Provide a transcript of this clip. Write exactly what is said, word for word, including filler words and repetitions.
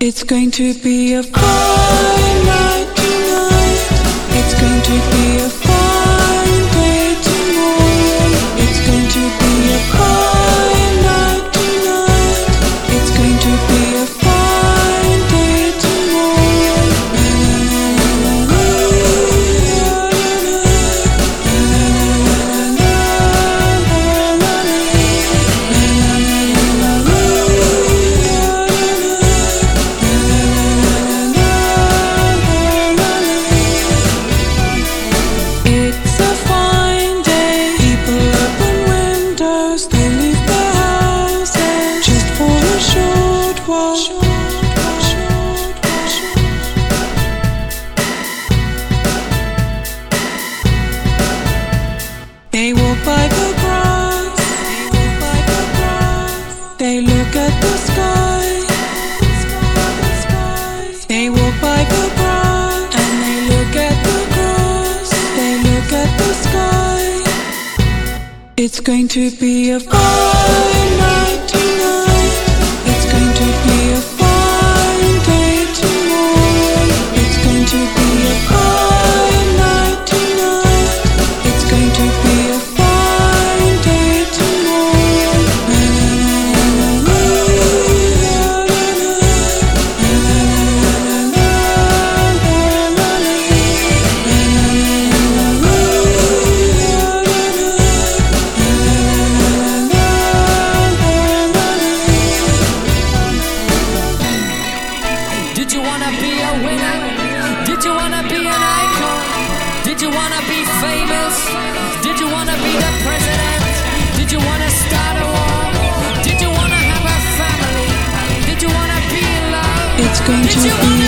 It's going to be a fine night tonight. It's going to be a fine day tomorrow. It's going to be a fine night tonight. It's going to be a fine day tomorrow. La la la la la It's a fine day. People open windows. They leave their houses just for a short while. They walk by the grass. They look at the sky. They walk by the grass and they look at the grass. They look at the sky. It's going to be a fine night tonight. It's going to be a fine day tomorrow. It's going to be a fine night tonight. It's going to be a fine day tomorrow. La la la la la Did you wanna be a winner? Did you wanna be an icon? Did you wanna be famous? Did you wanna be the president? Did you wanna start a war? Did you wanna have a family? Did you wanna be in love? It's going Did to you be